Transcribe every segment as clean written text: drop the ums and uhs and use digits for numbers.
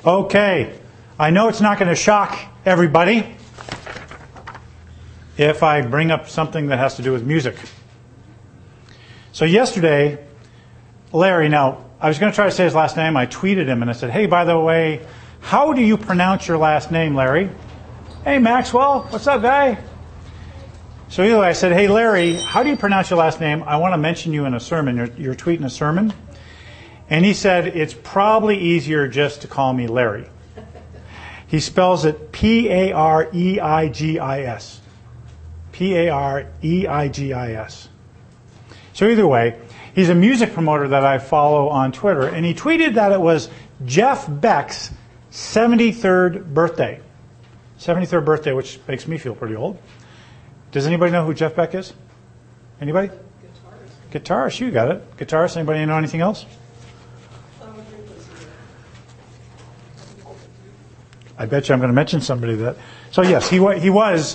Okay, I know it's not going to shock everybody if I bring up something that has to do with music. So yesterday, Larry, now, I was going to try to say his last name. I tweeted him and I said, hey, by the way, how do you pronounce your last name, Larry? Hey, Maxwell, what's up, guy? So anyway, I said, hey, Larry, how do you pronounce your last name? I want to mention you in a sermon. You're tweeting a sermon. And he said, it's probably easier just to call me Larry. He spells it P-A-R-E-I-G-I-S. P-A-R-E-I-G-I-S. So either way, he's a music promoter that I follow on Twitter. And he tweeted that it was Jeff Beck's 73rd birthday. 73rd birthday, which makes me feel pretty old. Does anybody know who Jeff Beck is? Anybody? Guitarist, you got it. Guitarist, anybody know anything else? I bet you I'm going to mention somebody that. So yes, he was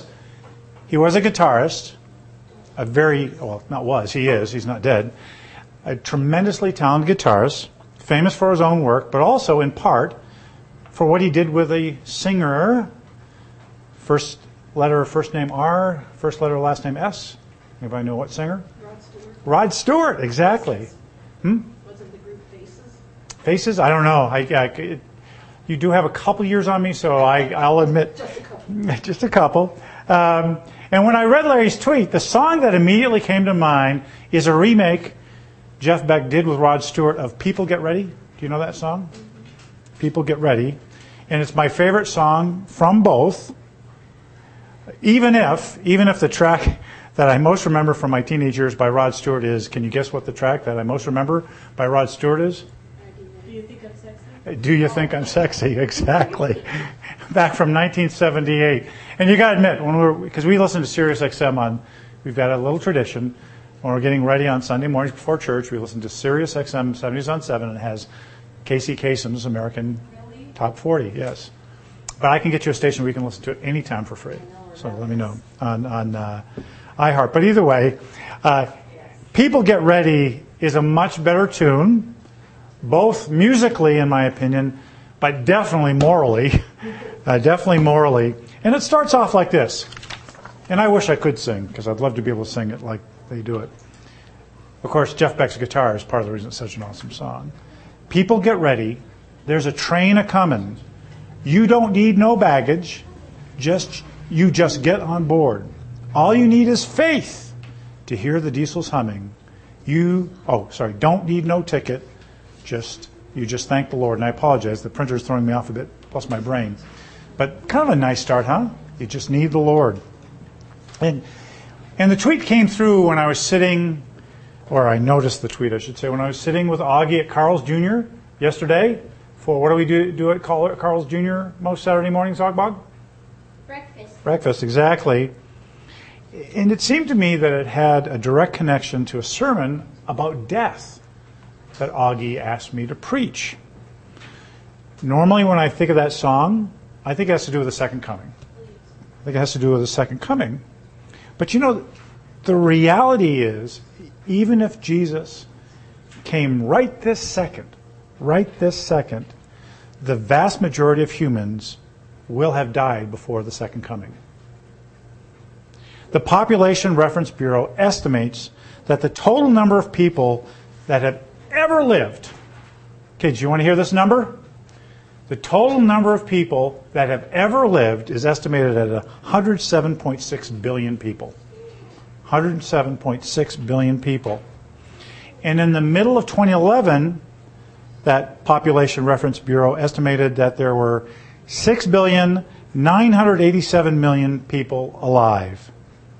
a guitarist, a very, well, not was, he is, he's not dead, a tremendously talented guitarist, famous for his own work, but also in part for what he did with a singer, first letter, first name R, first letter, last name S. Anybody know what singer? Rod Stewart. Rod Stewart, exactly. Was it the group Faces? Faces? I don't know. You do have a couple years on me, so I'll admit. Just a couple. Just a couple. And when I read Larry's tweet, the song that immediately came to mind is a remake Jeff Beck did with Rod Stewart of People Get Ready. Do you know that song? People Get Ready. And it's my favorite song from both. Even if the track that I most remember from my teenage years by Rod Stewart is, can you guess what the track that I most remember by Rod Stewart is? Do you think I'm sexy? Do you think I'm sexy? Exactly. Back from 1978. And you got to admit, because we listen to Sirius XM we've got a little tradition. When we're getting ready on Sunday mornings before church, we listen to Sirius XM 70s on 7, and it has Casey Kasem's American Top 40, yes. But I can get you a station where you can listen to it anytime for free. So let me know on iHeart. But either way, People Get Ready is a much better tune, both musically, in my opinion, but definitely morally. Definitely morally. And it starts off like this. And I wish I could sing, because I'd love to be able to sing it like they do it. Of course, Jeff Beck's guitar is part of the reason it's such an awesome song. People get ready. There's a train a-comin'. You don't need no baggage. You just get on board. All you need is faith to hear the diesels humming. Don't need no ticket. You just thank the Lord. And I apologize, the printer's throwing me off a bit, plus my brain. But kind of a nice start, huh? You just need the Lord. And the tweet came through when I was sitting, or I noticed the tweet, I should say, when I was sitting with Augie at Carl's Jr. yesterday. For what do we do at Carl's Jr. most Saturday mornings, Ogbog? Breakfast, exactly. And it seemed to me that it had a direct connection to a sermon about death that Augie asked me to preach. Normally when I think of that song, I think it has to do with the second coming. But you know, the reality is, even if Jesus came right this second, the vast majority of humans will have died before the second coming. The Population Reference Bureau estimates that the total number of people that have ever lived, kids, you want to hear this number? The total number of people that have ever lived is estimated at 107.6 billion people. 107.6 billion people. And in the middle of 2011, that Population Reference Bureau estimated that there were 6,987,000,000 people alive.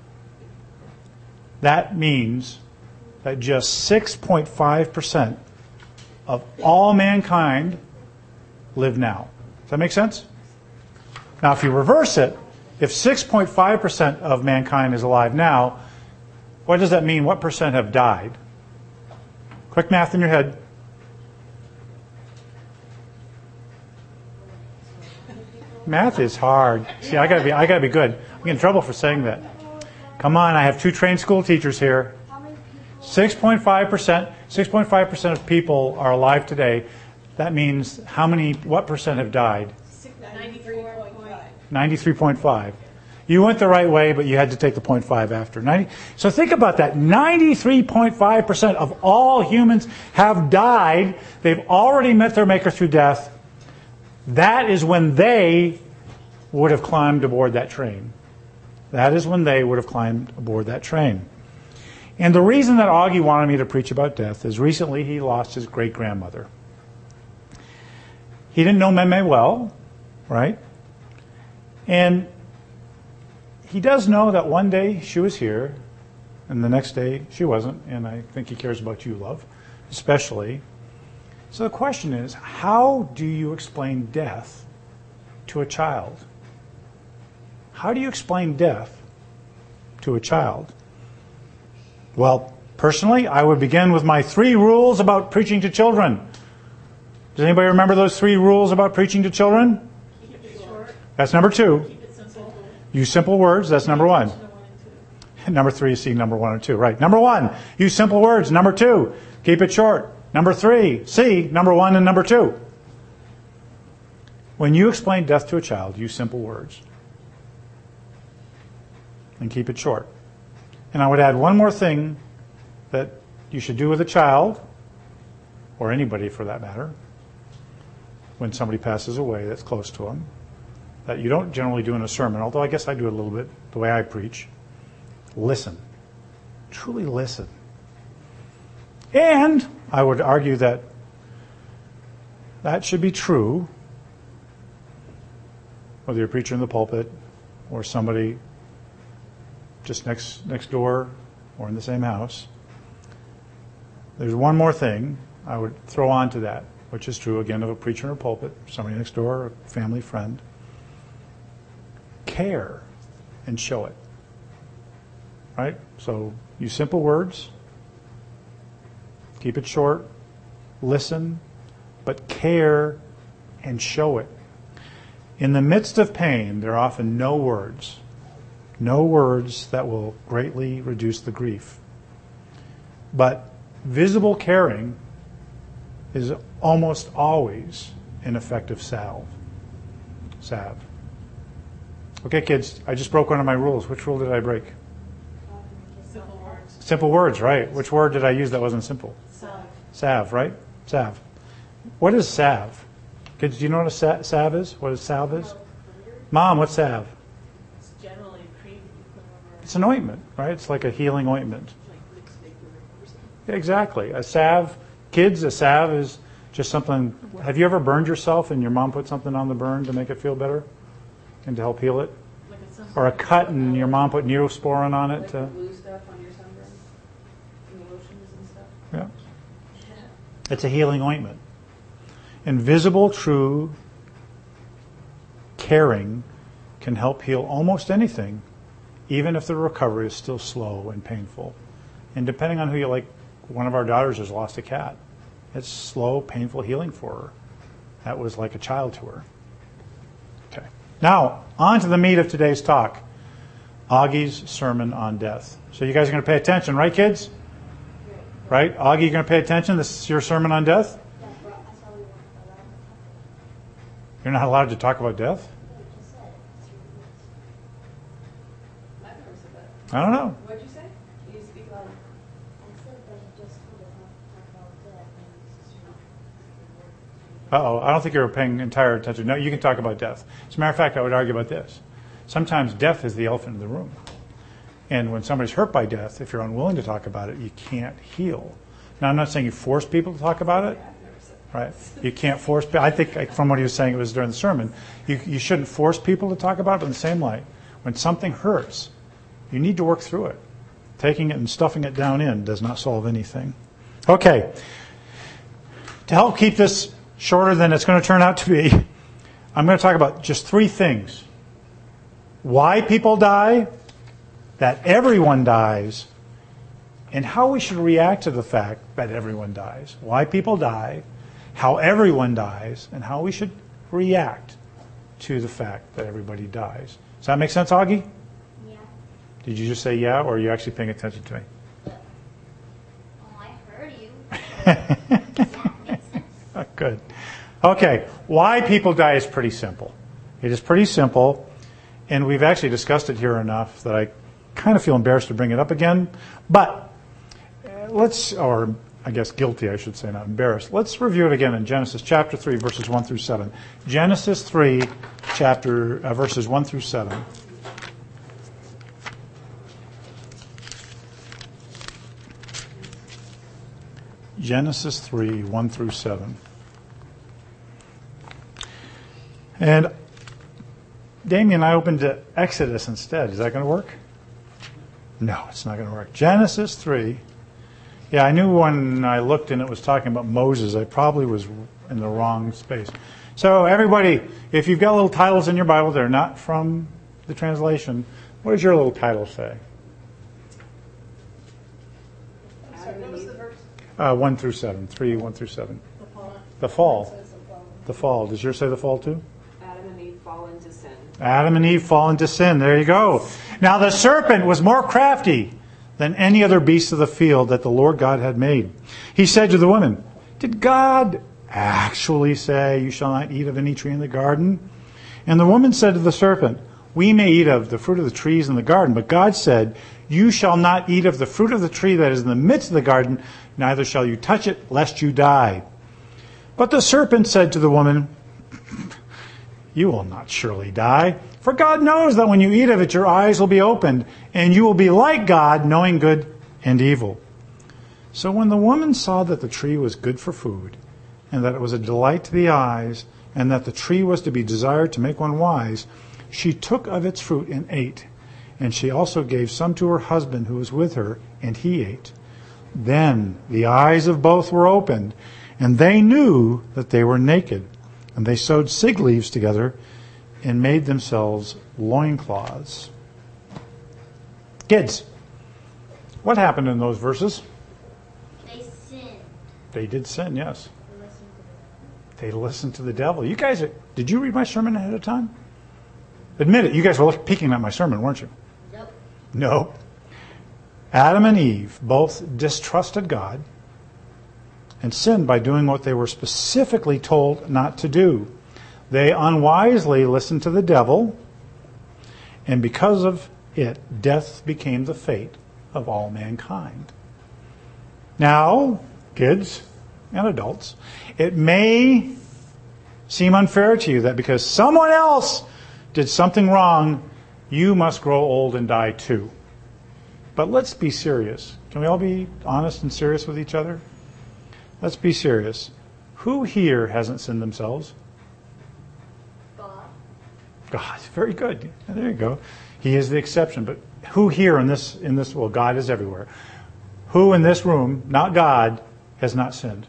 That means that just 6.5% of all mankind live now. Does that make sense? Now, if you reverse it, if 6.5% of mankind is alive now, what does that mean? What percent have died? Quick math in your head. Math is hard. See, I gotta be good. I'm getting in trouble for saying that. Come on, I have 2 trained school teachers here. 6.5% of people are alive today. that means what percent have died? 93.5. 93.5. You went the right way, but you had to take the 0.5 after. So think about that. 93.5% of all humans have died. They've already met their Maker through death. That is when they would have climbed aboard that train. That is when they would have climbed aboard that train. And the reason that Augie wanted me to preach about death is recently he lost his great-grandmother. He didn't know Meme well, right? And he does know that one day she was here, and the next day she wasn't, and I think he cares about you, love, especially. So the question is, how do you explain death to a child? How do you explain death to a child? Well, personally, I would begin with my 3 rules about preaching to children. Does anybody remember those 3 rules about preaching to children? Keep it short. That's number 2. Keep it simple. Use simple words. That's number 1. Number 1 and 2. Number 3 is C, number 1 and 2. Right. Number 1, use simple words. Number 2, keep it short. Number 3, C, number 1 and number 2. When you explain death to a child, use simple words. And keep it short. And I would add one more thing that you should do with a child, or anybody for that matter, when somebody passes away that's close to them, that you don't generally do in a sermon, although I guess I do it a little bit the way I preach. Listen. Truly listen. And I would argue that that should be true, whether you're a preacher in the pulpit or somebody just next door or in the same house. There's one more thing I would throw on to that, which is true, again, of a preacher in a pulpit, somebody next door, a family friend. Care and show it. Right? So use simple words. Keep it short. Listen. But care and show it. In the midst of pain, there are often no words. No words that will greatly reduce the grief. But visible caring is almost always an effective salve. Okay, kids, I just broke one of my rules. Which rule did I break? Simple words. Simple words, right. Which word did I use that wasn't simple? Salve. Salve, right? Salve. What is salve? Kids, do you know what a salve is? What a salve is? Mom, what's salve? It's generally cream you put over It's an ointment, right? It's like a healing ointment. like lipstick or something. Yeah, exactly. A salve, kids, a salve is just something. Have you ever burned yourself and your mom put something on the burn to make it feel better and to help heal it? Like a sunburn. Or a cut and your mom put neosporin on it Like the to. blue stuff on your sunburn? And the lotions and stuff? Yeah. It's a healing ointment. Invisible, true caring can help heal almost anything, even if the recovery is still slow and painful. And depending on who you like, one of our daughters has lost a cat. It's slow, painful healing for her. That was like a child to her. Okay. Now, on to the meat of today's talk. Augie's sermon on death. So you guys are going to pay attention, right, kids? Right? Augie, you're going to pay attention? This is your sermon on death? You're not allowed to talk about death? I've never said that. I don't know. What'd you say? You speak louder. Uh-oh, I don't think you're paying entire attention. No, you can talk about death. As a matter of fact, I would argue about this. Sometimes death is the elephant in the room. And when somebody's hurt by death, if you're unwilling to talk about it, you can't heal. Now, I'm not saying you force people to talk about it. Right? You can't force people. I think from what he was saying, it was during the sermon, you shouldn't force people to talk about it, but in the same light, when something hurts, you need to work through it. Taking it and stuffing it down in does not solve anything. Okay. To help keep this shorter than it's going to turn out to be, I'm going to talk about just 3 things. Why people die, that everyone dies, and how we should react to the fact that everyone dies. Why people die, how everyone dies, and how we should react to the fact that everybody dies. Does that make sense, Augie? Yeah. Did you just say yeah, or are you actually paying attention to me? Oh, I heard you. Yeah, makes sense. Good. Okay, why people die is pretty simple. It is pretty simple, and we've actually discussed it here enough that I kind of feel embarrassed to bring it up again. But or I guess guilty, I should say, not embarrassed. Let's review it again in Genesis chapter 3, verses 1 through 7. Genesis 3, verses 1 through 7. Genesis 3, 1 through 7. And Damien and I opened to Exodus instead. Is that going to work? No, it's not going to work. Genesis 3. Yeah, I knew when I looked and it was talking about Moses, I probably was in the wrong space. So everybody, if you've got little titles in your Bible, they're not from the translation, what does your little title say? What was the verse? 1 through 7. 3, 1 through 7. The fall. The fall. It says the fall. The fall. Does yours say the fall too? Adam and Eve fall into sin. Adam and Eve fall into sin. There you go. Now the serpent was more crafty than any other beast of the field that the Lord God had made. He said to the woman, "Did God actually say, 'You shall not eat of any tree in the garden'?" And the woman said to the serpent, "We may eat of the fruit of the trees in the garden, but God said, 'You shall not eat of the fruit of the tree that is in the midst of the garden, neither shall you touch it, lest you die.' But the serpent said to the woman, 'You will not surely die. For God knows that when you eat of it, your eyes will be opened, and you will be like God, knowing good and evil.' So when the woman saw that the tree was good for food, and that it was a delight to the eyes, and that the tree was to be desired to make one wise, she took of its fruit and ate. And she also gave some to her husband who was with her, and he ate. Then the eyes of both were opened, and they knew that they were naked. And they sewed fig leaves together and made themselves loincloths." Kids, what happened in those verses? They sinned. They did sin, yes. They listened to the They listened to the devil. You guys, did you read my sermon ahead of time? Admit it, you guys were peeking at my sermon, weren't you? Nope. No. Adam and Eve both distrusted God and sinned by doing what they were specifically told not to do. They unwisely listened to the devil, and because of it, death became the fate of all mankind. Now, kids and adults, it may seem unfair to you that because someone else did something wrong, you must grow old and die too. But let's be serious. Can we all be honest and serious with each other? Let's be serious. Who here hasn't sinned themselves? God, very good. There you go. He is the exception. But who here in this, well, God is everywhere. Who in this room, not God, has not sinned?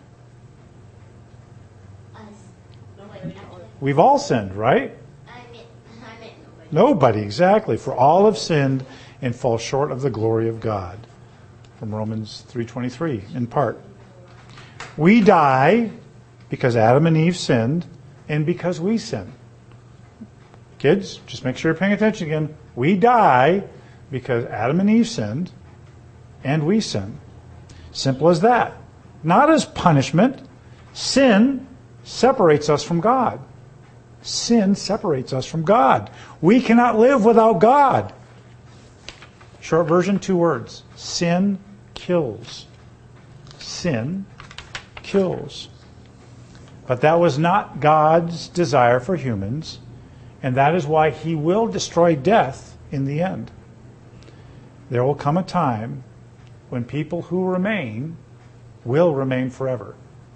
Us. We've all sinned, right? I meant nobody. Nobody, exactly. For all have sinned and fall short of the glory of God. From Romans 3:23, in part. We die because Adam and Eve sinned and because we sin. Kids, just make sure you're paying attention again. We die because Adam and Eve sinned and we sin. Simple as that. Not as punishment. Sin separates us from God. Sin separates us from God. We cannot live without God. Short version, 2 words. Sin kills. Sin kills. But that was not God's desire for humans, and that is why He will destroy death in the end. There will come a time when people who remain will remain forever.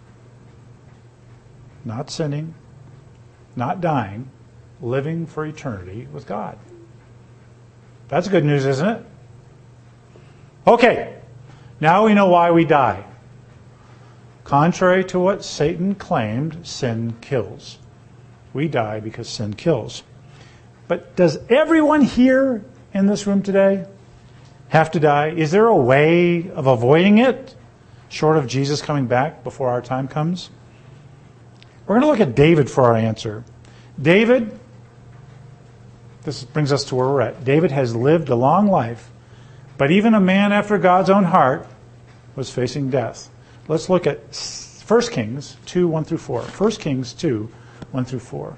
Not sinning, not dying, living for eternity with God. That's good news, isn't it? Okay, now we know why we die. Contrary to what Satan claimed, sin kills. We die because sin kills. But does everyone here in this room today have to die? Is there a way of avoiding it, short of Jesus coming back before our time comes? We're going to look at David for our answer. David, this brings us to where we're at. David has lived a long life, but even a man after God's own heart was facing death. Let's look at 1 Kings 2, 1 through 4. 1 Kings 2, 1 through 4.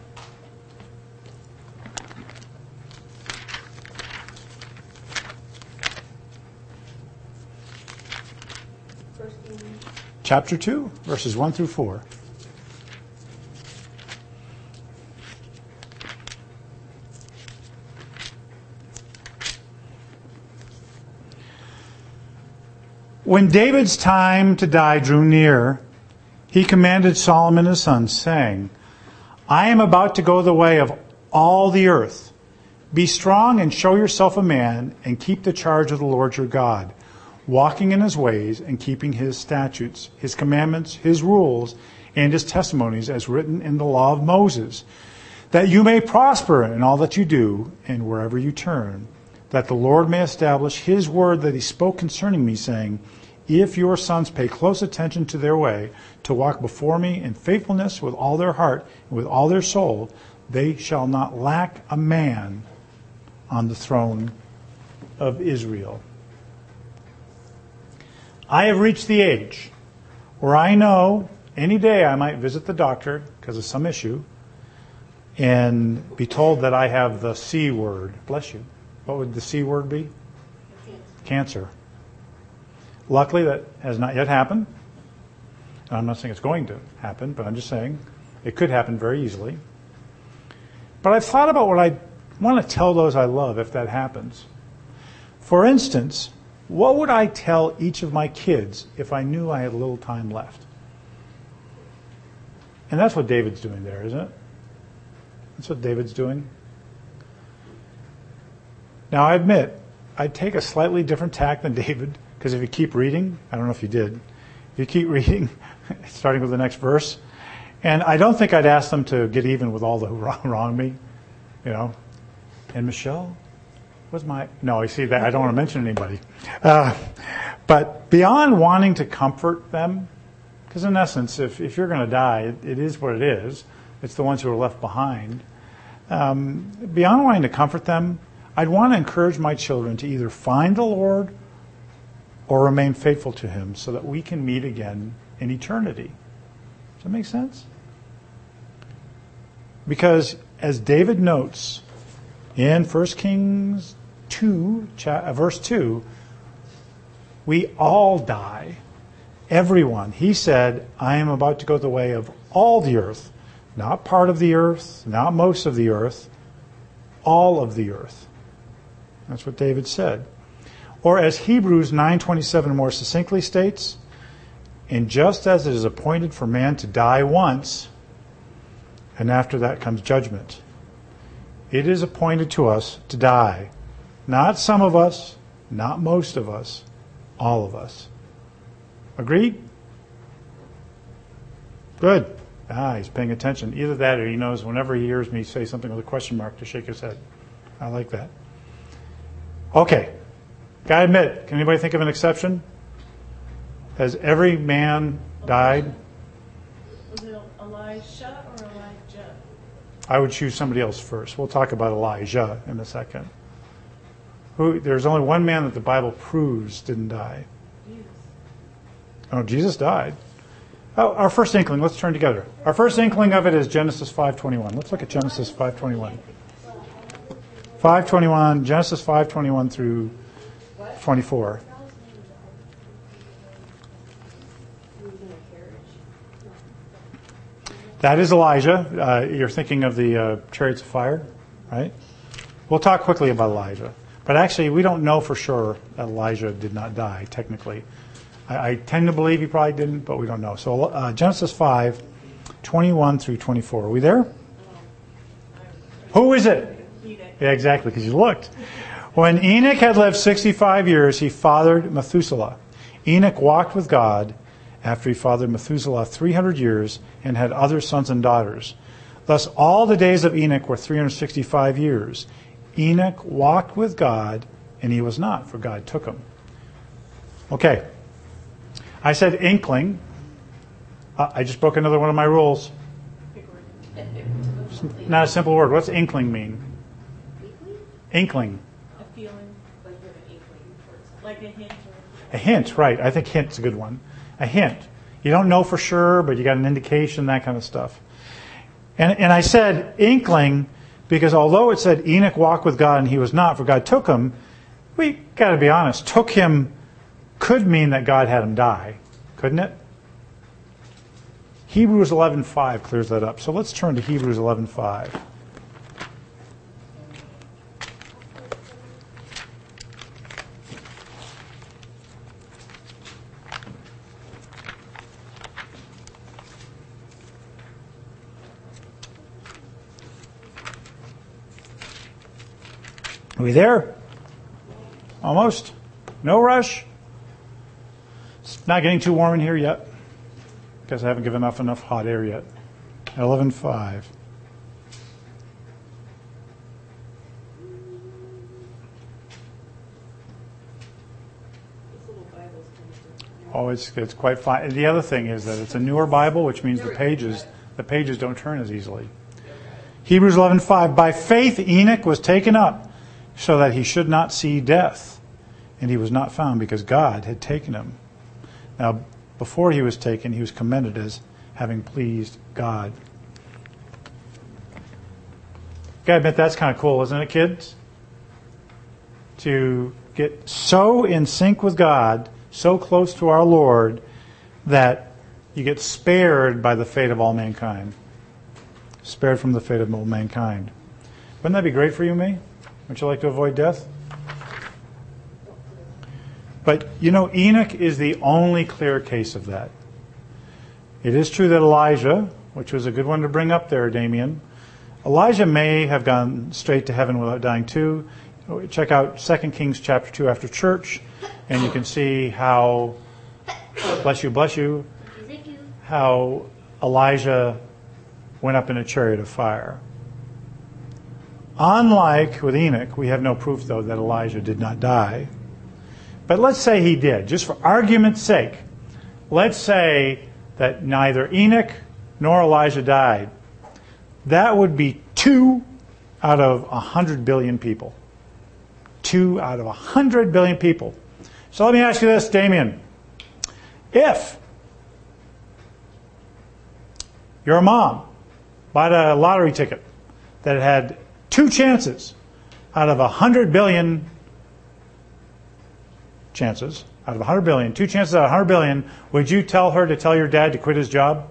First Kings. Chapter 2, verses 1 through 4. When David's time to die drew near, he commanded Solomon his son, saying, I am about to go the way of all the earth. Be strong and show yourself a man, and keep the charge of the Lord your God, walking in his ways and keeping his statutes, his commandments, his rules, and his testimonies as written in the law of Moses, that you may prosper in all that you do and wherever you turn, that the Lord may establish his word that he spoke concerning me, saying, if your sons pay close attention to their way, to walk before me in faithfulness with all their heart and with all their soul, they shall not lack a man on the throne of Israel. I have reached the age where I know any day I might visit the doctor because of some issue and be told that I have the C word. Bless you. What would the C word be? Cancer. Luckily, that has not yet happened. And I'm not saying it's going to happen, but I'm just saying it could happen very easily. But I've thought about what I want to tell those I love if that happens. For instance, what would I tell each of my kids if I knew I had a little time left? And that's what David's doing there, isn't it? That's what David's doing. Now, I admit, I'd take a slightly different tack than David, because if you keep reading, I don't know if you did, if you keep reading, starting with the next verse, and I don't think I'd ask them to get even with all the who wronged me, you know. And Michelle was no, you see that I don't want to mention anybody. But beyond wanting to comfort them, because in essence, if you're going to die, it is what it is. It's the ones who are left behind. Beyond wanting to comfort them, I'd want to encourage my children to either find the Lord or remain faithful to him so that we can meet again in eternity. Does that make sense? Because as David notes in 1 Kings 2, verse 2, we all die. Everyone. He said, I am about to go the way of all the earth. Not part of the earth, not most of the earth, all of the earth. That's what David said. Or as Hebrews 9:27 more succinctly states, and just as it is appointed for man to die once, and after that comes judgment, it is appointed to us to die. Not some of us, not most of us, all of us. Agreed? Good. He's paying attention. Either that or he knows whenever he hears me say something with a question mark to shake his head. I like that. Okay. Gotta admit, can anybody think of an exception? Has every man died? Was it Elisha or Elijah? I would choose somebody else first. We'll talk about Elijah in a second. There's only one man that the Bible proves didn't die. Jesus. Oh, Jesus died. Oh, our first inkling, let's turn together. Our first inkling of it is Genesis 5:21. Let's look at Genesis 5:21. 5:21, Genesis 5:21 through 24. That is Elijah. You're thinking of the chariots of fire, right? We'll talk quickly about Elijah. But actually, we don't know for sure that Elijah did not die, technically. I tend to believe he probably didn't, but we don't know. So Genesis 5:21 through 24. Are we there? Who is it? Yeah, exactly, because you looked. When Enoch had lived 65 years, he fathered Methuselah. Enoch walked with God after he fathered Methuselah 300 years and had other sons and daughters. Thus all the days of Enoch were 365 years. Enoch walked with God, and he was not, for God took him. Okay. I said inkling. I just broke another one of my rules. It's not a simple word. What's inkling mean? Inkling. A feeling. Like you have an inkling. Like a hint. A hint, right. I think hint's a good one. A hint. You don't know for sure, but you got an indication, that kind of stuff. And I said inkling because although it said Enoch walked with God and he was not, for God took him, we got to be honest, took him could mean that God had him die, couldn't it? Hebrews 11:5 clears that up. So let's turn to Hebrews 11:5. Are we there? Almost. No rush. It's not getting too warm in here yet because I haven't given enough hot air yet. 11:5. Oh, it's quite fine. The other thing is that it's a newer Bible, which means the pages don't turn as easily. Hebrews 11:5. By faith Enoch was taken up, so that he should not see death. And he was not found because God had taken him. Now, before he was taken, he was commended as having pleased God. Gotta admit, that's kind of cool, isn't it, kids? To get so in sync with God, so close to our Lord, that you get spared by the fate of all mankind. Spared from the fate of all mankind. Wouldn't that be great for you and me? Would you like to avoid death? But, Enoch is the only clear case of that. It is true that Elijah, which was a good one to bring up there, Damien, Elijah may have gone straight to heaven without dying too. Check out 2 Kings chapter 2 after church, and you can see how, bless you, how Elijah went up in a chariot of fire. Unlike with Enoch, we have no proof, though, that Elijah did not die. But let's say he did, just for argument's sake. Let's say that neither Enoch nor Elijah died. That would be 2 out of 100 billion people. 2 out of 100 billion people. So let me ask you this, Damien. If your mom bought a lottery ticket that had 2 chances out of 100 billion chances, out of 100 billion, 2 chances out of 100 billion, would you tell her to tell your dad to quit his job?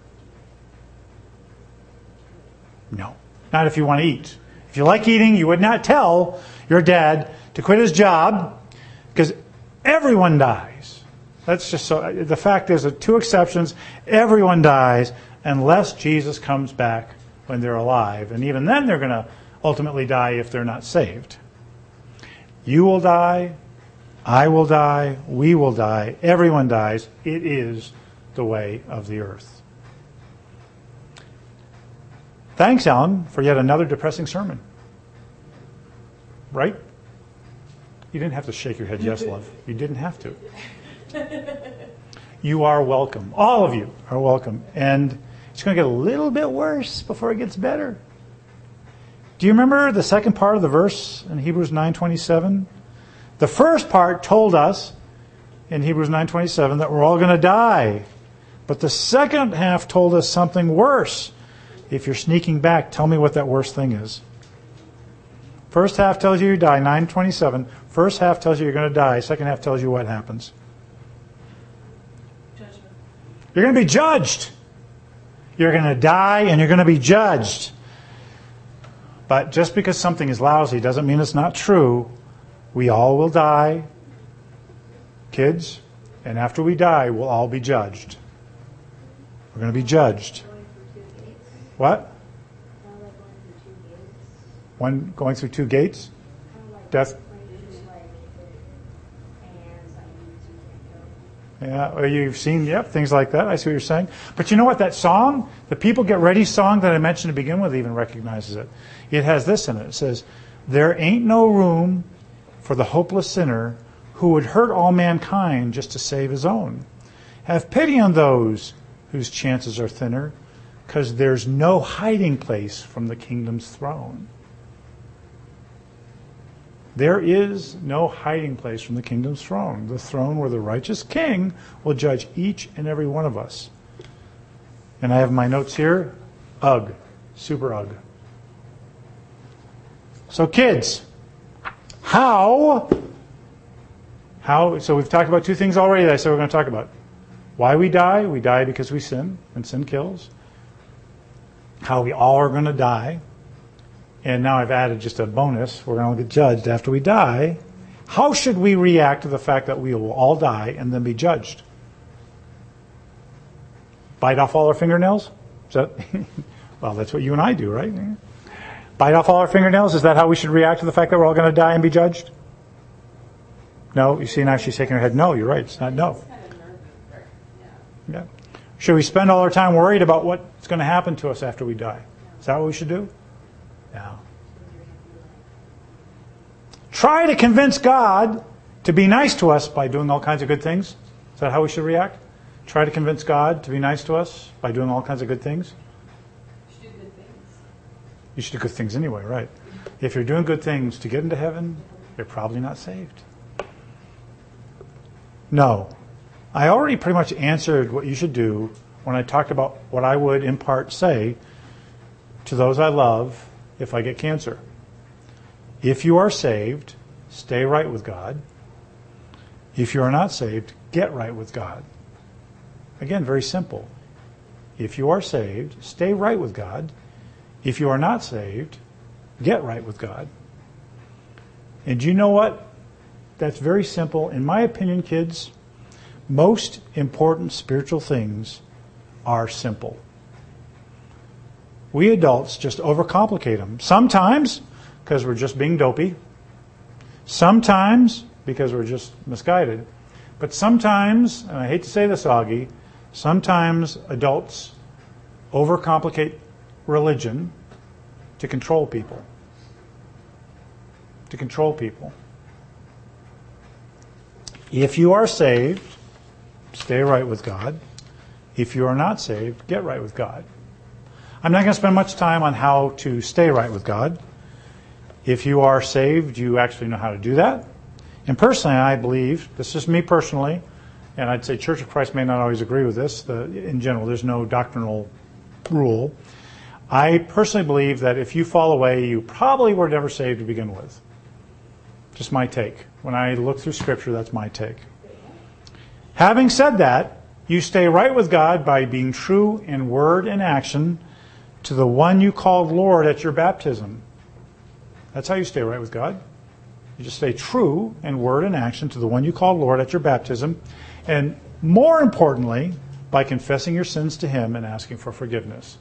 No. Not if you want to eat. If you like eating, you would not tell your dad to quit his job because everyone dies. That's just so. The fact is that 2 exceptions, everyone dies unless Jesus comes back when they're alive. And even then they're going to ultimately die if they're not saved. You will die. I will die. We will die. Everyone dies. It is the way of the earth. Thanks, Alan, for yet another depressing sermon. Right? You didn't have to shake your head, yes, love. You didn't have to. You are welcome. All of you are welcome. And it's going to get a little bit worse before it gets better. Do you remember the second part of the verse in Hebrews 9:27? The first part told us in Hebrews 9:27 that we're all going to die. But the second half told us something worse. If you're sneaking back, tell me what that worst thing is. First half tells you die, 9:27. First half tells you you're going to die. Second half tells you what happens. Judgment. You're going to be judged. You're going to die and you're going to be judged. But just because something is lousy doesn't mean it's not true. We all will die, kids, and after we die, we'll all be judged. We're going to be judged. What? One going through 2 gates? Death. Yeah, or you've seen, things like that. I see what you're saying. But you know what? That song, the People Get Ready song that I mentioned to begin with, even recognizes it. It has this in it. It says, "There ain't no room for the hopeless sinner who would hurt all mankind just to save his own. Have pity on those whose chances are thinner, because there's no hiding place from the kingdom's throne." There is no hiding place from the kingdom's throne, the throne where the righteous king will judge each and every one of us. And I have my notes here. Ugh. Super ugh. So kids, so we've talked about two things already that I said we're going to talk about. Why we die. We die because we sin, and sin kills. How we all are going to die. And now I've added just a bonus. We're going to get judged after we die. How should we react to the fact that we will all die and then be judged? Bite off all our fingernails? Is that well, that's what you and I do, right? Bite off all our fingernails? Is that how we should react to the fact that we're all going to die and be judged? No? You see now she's shaking her head. No, you're right. It's not no. Yeah. Should we spend all our time worried about what's going to happen to us after we die? Is that what we should do? No. Try to convince God to be nice to us by doing all kinds of good things. Is that how we should react? Try to convince God to be nice to us by doing all kinds of good things. You should do good things. You should do good things anyway, right? If you're doing good things to get into heaven, you're probably not saved. No. I already pretty much answered what you should do when I talked about what I would in part say to those I love if I get cancer. If you are saved, stay right with God. If you are not saved, get right with God. Again, very simple. If you are saved, stay right with God. If you are not saved, get right with God. And you know what? That's very simple. In my opinion, kids, most important spiritual things are simple. We adults just overcomplicate them. Sometimes because we're just being dopey. Sometimes because we're just misguided. But sometimes, and I hate to say this, Augie, sometimes adults overcomplicate religion to control people. To control people. If you are saved, stay right with God. If you are not saved, get right with God. I'm not going to spend much time on how to stay right with God. If you are saved, you actually know how to do that. And personally, I believe, this is me personally, and I'd say Church of Christ may not always agree with this. In general, there's no doctrinal rule. I personally believe that if you fall away, you probably were never saved to begin with. Just my take. When I look through Scripture, that's my take. Having said that, you stay right with God by being true in word and action to the one you called Lord at your baptism. That's how you stay right with God. You just stay true in word and action to the one you called Lord at your baptism. And more importantly, by confessing your sins to Him and asking for forgiveness.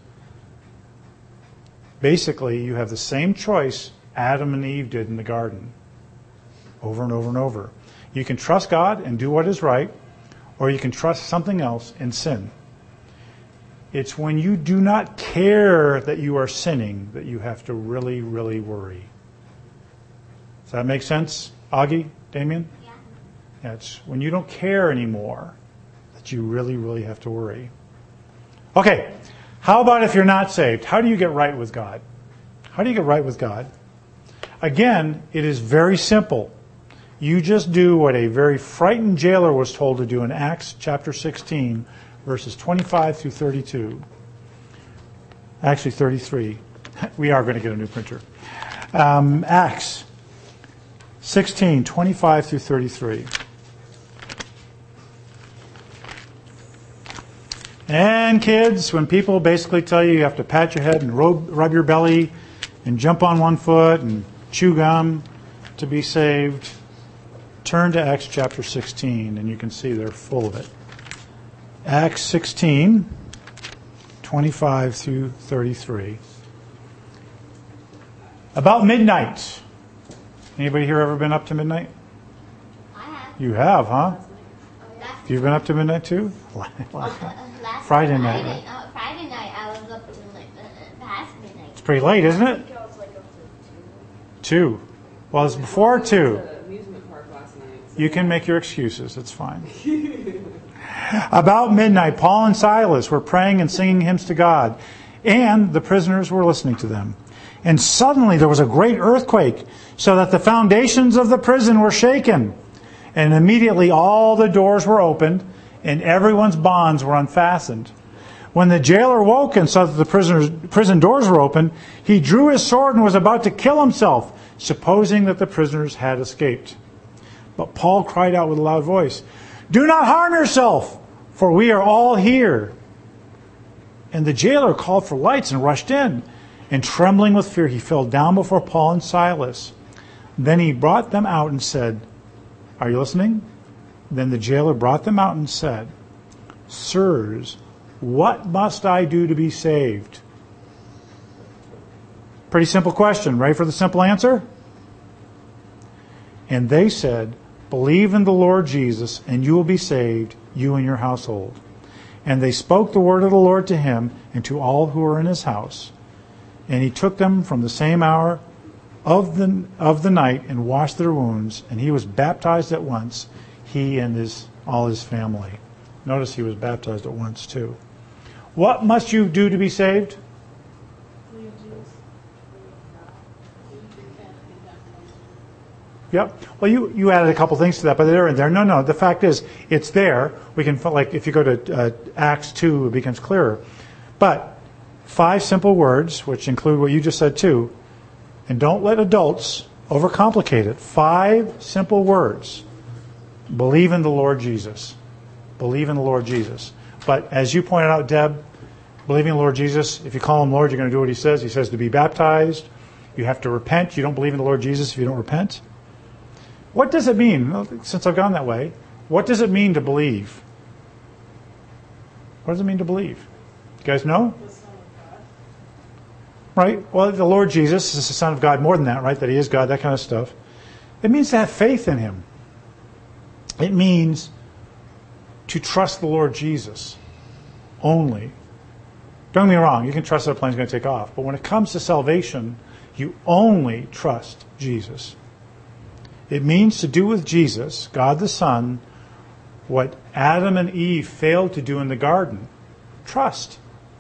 Basically, you have the same choice Adam and Eve did in the garden. Over and over and over. You can trust God and do what is right, or you can trust something else and sin. It's when you do not care that you are sinning that you have to really, really worry. Does that make sense, Augie, Damien? Yeah. It's when you don't care anymore that you really, really have to worry. Okay, how about if you're not saved? How do you get right with God? How do you get right with God? Again, it is very simple. You just do what a very frightened jailer was told to do in Acts chapter 16, verses 25 through 32. Actually, 33. We are going to get a new printer. Acts 16, 25 through 33. And kids, when people basically tell you you have to pat your head and rub your belly and jump on one foot and chew gum to be saved, turn to Acts chapter 16 and you can see they're full of it. Acts 16, 25 through 33. About midnight. Anybody here ever been up to midnight? I have. You have, huh? Last, You've been up to midnight too? last Friday night, right? Friday night I was up to past midnight. It's pretty late, isn't it? I think I was like up to 2. 2. Well, it's before 2. The amusement park last night. So You can make your excuses. It's fine. About midnight, Paul and Silas were praying and singing hymns to God, and the prisoners were listening to them. And suddenly there was a great earthquake, so that the foundations of the prison were shaken. And immediately all the doors were opened, and everyone's bonds were unfastened. When the jailer woke and saw that the prison doors were open, he drew his sword and was about to kill himself, supposing that the prisoners had escaped. But Paul cried out with a loud voice, "Do not harm yourself, for we are all here." And the jailer called for lights and rushed in. And trembling with fear, he fell down before Paul and Silas. Then he brought them out and said, are you listening? Then the jailer brought them out and said, "Sirs, what must I do to be saved?" Pretty simple question. Ready for the simple answer? And they said, "Believe in the Lord Jesus, and you will be saved, you and your household." And they spoke the word of the Lord to him and to all who were in his house. And he took them from the same hour of the night and washed their wounds. And he was baptized at once, he and all his family. Notice he was baptized at once too. What must you do to be saved? Yep. Well, you added a couple things to that, but they're in there. No. The fact is, it's there. We can, like, if you go to Acts 2, it becomes clearer. But 5 simple words, which include what you just said too, and don't let adults overcomplicate it. 5 simple words. Believe in the Lord Jesus. Believe in the Lord Jesus. But as you pointed out, Deb, believing in the Lord Jesus, if you call him Lord, you're going to do what he says. He says to be baptized. You have to repent. You don't believe in the Lord Jesus if you don't repent. What does it mean? Well, since I've gone that way, what does it mean to believe? What does it mean to believe? You guys know? The Son of God. Right? Well, the Lord Jesus is the Son of God, more than that, right? That he is God, that kind of stuff. It means to have faith in him. It means to trust the Lord Jesus only. Don't get me wrong, you can trust that a plane's going to take off. But when it comes to salvation, you only trust Jesus. It means to do with Jesus, God the Son, what Adam and Eve failed to do in the garden. Trust.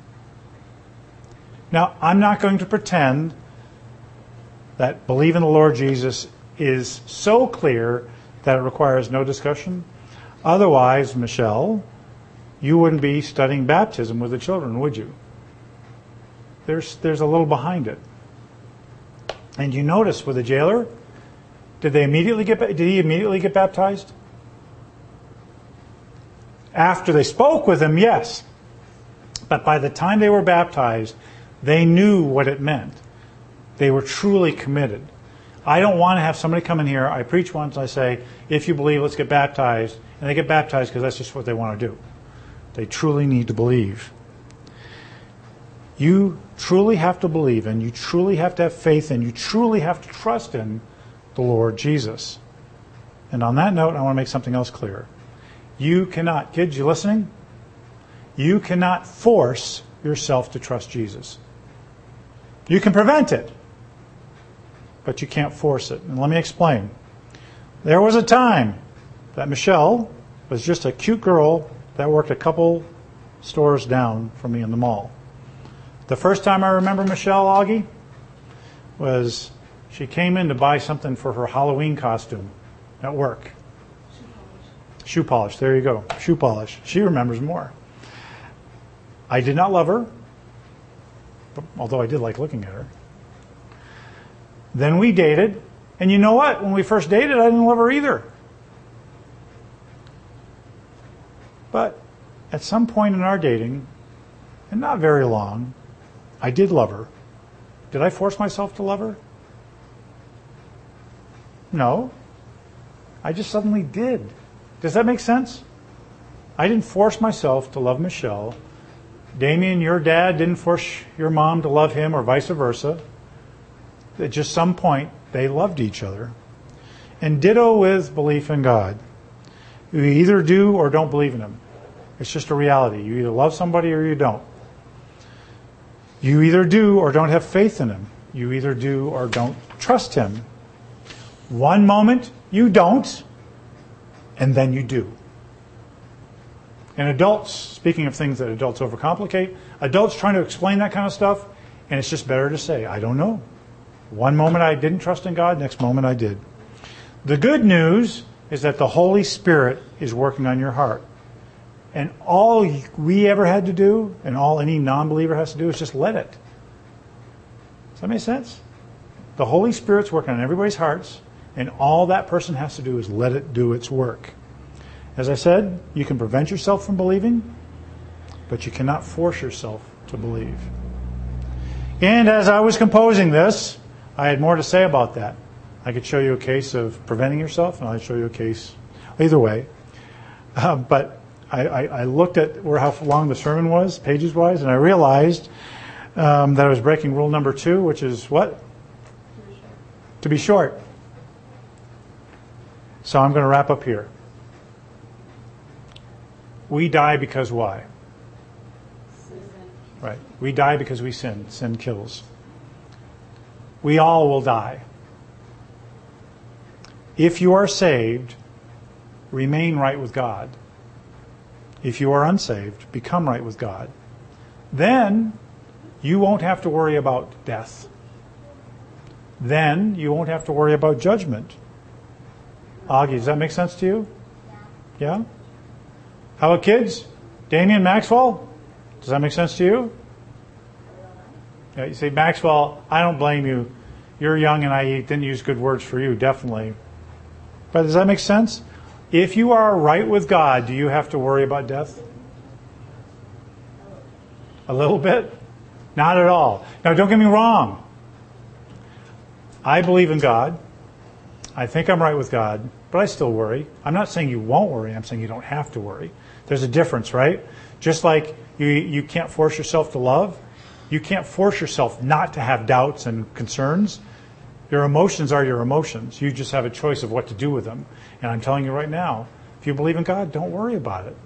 Now, I'm not going to pretend that believe in the Lord Jesus is so clear that it requires no discussion. Otherwise, Michelle, you wouldn't be studying baptism with the children, would you? There's a little behind it. And you notice with the jailer, did he immediately get baptized? After they spoke with him, yes. But by the time they were baptized, they knew what it meant. They were truly committed. I don't want to have somebody come in here, I preach once, I say, if you believe, let's get baptized. And they get baptized because that's just what they want to do. They truly need to believe. You truly have to believe in, you truly have to have faith in, you truly have to trust in the Lord Jesus. And on that note, I want to make something else clear. You cannot, kids, you listening? You cannot force yourself to trust Jesus. You can prevent it, but you can't force it. And let me explain. There was a time that Michelle was just a cute girl that worked a couple stores down from me in the mall. The first time I remember Michelle Augie was she came in to buy something for her Halloween costume at work. Shoe polish. There you go. Shoe polish. She remembers more. I did not love her, although I did like looking at her. Then we dated, and you know what? When we first dated, I didn't love her either. But at some point in our dating, and not very long, I did love her. Did I force myself to love her? No. I just suddenly did. Does that make sense? I didn't force myself to love Michelle. Damien, your dad didn't force your mom to love him or vice versa. At just some point, they loved each other. And ditto with belief in God. You either do or don't believe in him. It's just a reality. You either love somebody or you don't. You either do or don't have faith in him. You either do or don't trust him. One moment you don't, and then you do. And adults, speaking of things that adults overcomplicate, adults trying to explain that kind of stuff And it's just better to say, I don't know. One moment I didn't trust in God, next moment I did. The good news is that the Holy Spirit is working on your heart. And all we ever had to do, and all any non-believer has to do, is just let it. Does that make sense? The Holy Spirit's working on everybody's hearts, and all that person has to do is let it do its work. As I said, you can prevent yourself from believing, but you cannot force yourself to believe. And as I was composing this, I had more to say about that. I could show you a case of preventing yourself, and I'd show you a case either way. But I looked at how long the sermon was, pages-wise, and I realized that I was breaking rule number 2, which is what? To be short. So I'm going to wrap up here. We die because why? Right. We die because we sin. Sin kills. We all will die. If you are saved, remain right with God. If you are unsaved, become right with God. Then you won't have to worry about death. Then you won't have to worry about judgment. Augie, does that make sense to you? Yeah? How about kids? Damien, Maxwell? Does that make sense to you? Yeah, you say, Maxwell, I don't blame you. You're young and I didn't use good words for you, definitely. But does that make sense? If you are right with God, do you have to worry about death? A little bit? Not at all. Now, don't get me wrong. I believe in God. I think I'm right with God, but I still worry. I'm not saying you won't worry. I'm saying you don't have to worry. There's a difference, right? Just like you can't force yourself to love, you can't force yourself not to have doubts and concerns. Your emotions are your emotions. You just have a choice of what to do with them. And I'm telling you right now, if you believe in God, don't worry about it.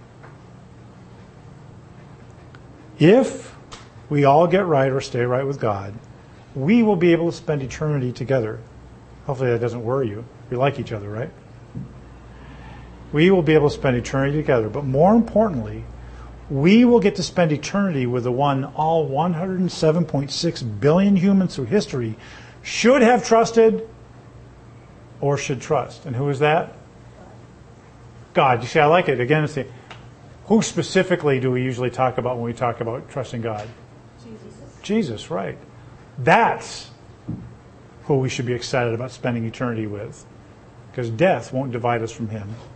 If we all get right or stay right with God, we will be able to spend eternity together. Hopefully that doesn't worry you. We like each other, right? We will be able to spend eternity together. But more importantly, we will get to spend eternity with the one all 107.6 billion humans through history should have trusted or should trust. And who is that? God. You see, I like it. Again, it's who specifically do we usually talk about when we talk about trusting God? Jesus, right. That's who we should be excited about spending eternity with. Because death won't divide us from Him.